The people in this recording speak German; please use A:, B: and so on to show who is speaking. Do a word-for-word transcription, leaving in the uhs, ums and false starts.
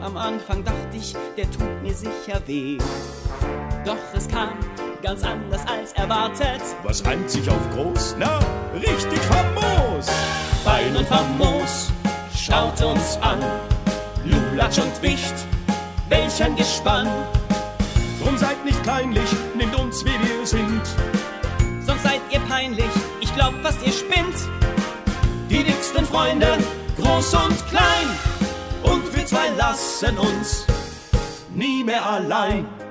A: Am Anfang dachte ich, der tut mir sicher weh. Doch es kam ganz anders als erwartet.
B: Was reimt sich auf groß? Na, richtig famos!
A: Fein und famos, schaut uns an. Lulatsch und Wicht, welch ein Gespann.
B: Drum seid nicht kleinlich, nehmt uns wie wir sind.
A: Sonst seid ihr peinlich, ich glaub fast ihr spinnt. Die dicksten Freunde, groß und klein. Und wir zwei lassen uns nie mehr allein.